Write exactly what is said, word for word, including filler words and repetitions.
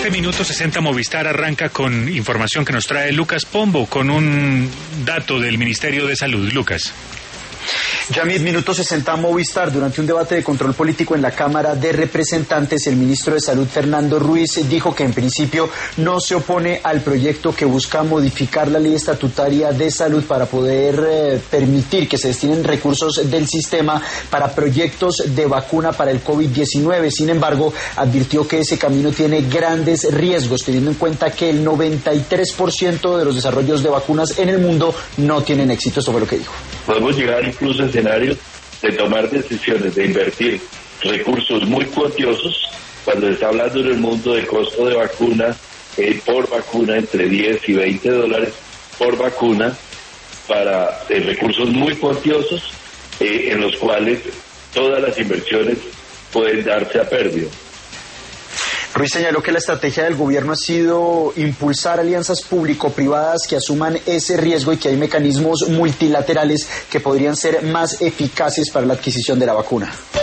este minuto sesenta Movistar arranca con información que nos trae Lucas Pombo, con un dato del Ministerio de Salud. Lucas. Yamid, minuto sesenta Movistar. Durante un debate de control político en la Cámara de Representantes, el ministro de Salud, Fernando Ruiz, dijo que en principio no se opone al proyecto que busca modificar la ley estatutaria de salud para poder eh, permitir que se destinen recursos del sistema para proyectos de vacuna para el COVID diecinueve. Sin embargo, advirtió que ese camino tiene grandes riesgos, teniendo en cuenta que el noventa y tres por ciento de los desarrollos de vacunas en el mundo no tienen éxito. Eso fue lo que dijo. Podemos llegar incluso a escenarios de tomar decisiones de invertir recursos muy cuantiosos, cuando se está hablando en el mundo de costo de vacuna eh, por vacuna entre diez y veinte dólares por vacuna, para eh, recursos muy cuantiosos eh, en los cuales todas las inversiones pueden darse a pérdida. Ruiz señaló que la estrategia del gobierno ha sido impulsar alianzas público-privadas que asuman ese riesgo y que hay mecanismos multilaterales que podrían ser más eficaces para la adquisición de la vacuna.